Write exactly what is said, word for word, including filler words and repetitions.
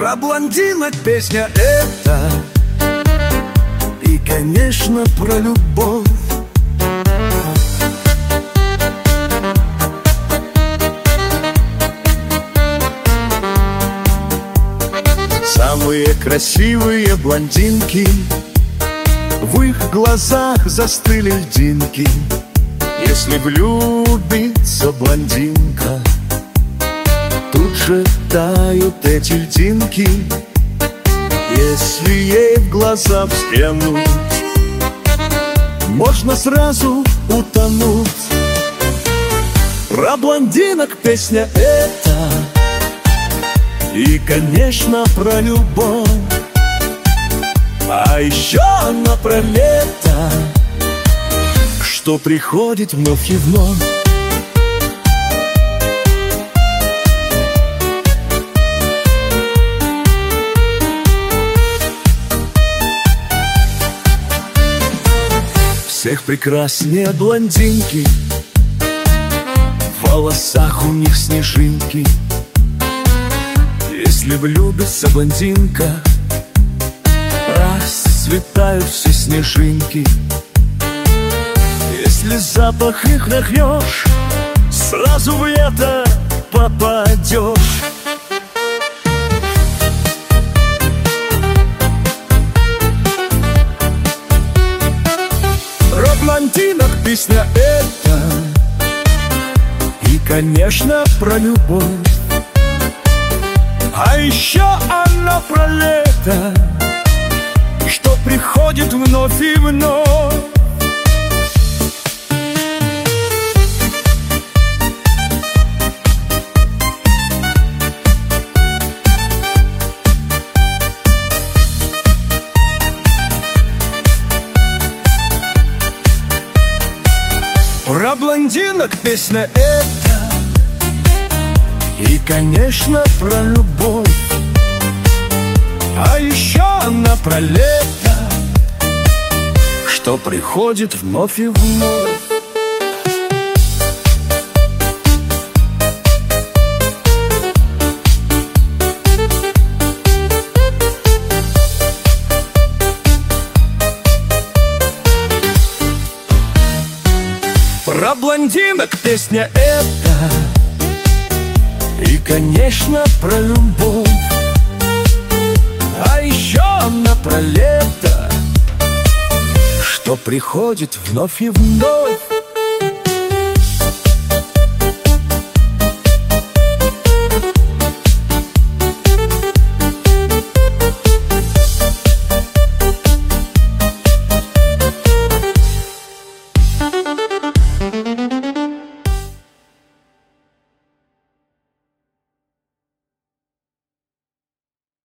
Про блондинок песня эта, и, конечно, про любовь. Самые красивые блондинки, в их глазах застыли льдинки. Если влюбится блондинка, тут же тают эти льдинки. Если ей в глаза взглянуть, можно сразу утонуть. Про блондинок песня эта, и, конечно, про любовь. А еще она про лето, что приходит вновь и вновь. Всех прекраснее блондинки, в волосах у них снежинки. Если влюбится блондинка, расцветают все снежинки. Если запах их нахнешь, сразу в лето попадешь. Про блондинок песня эта, и, конечно, про любовь. А еще она про лето, что приходит вновь и вновь. Про блондинок песня эта, и, конечно, про любовь. А еще она про лето, что приходит вновь и вновь. Про блондинок песня эта, и, конечно, про любовь. А еще она про лето, что приходит вновь и вновь. Thank you.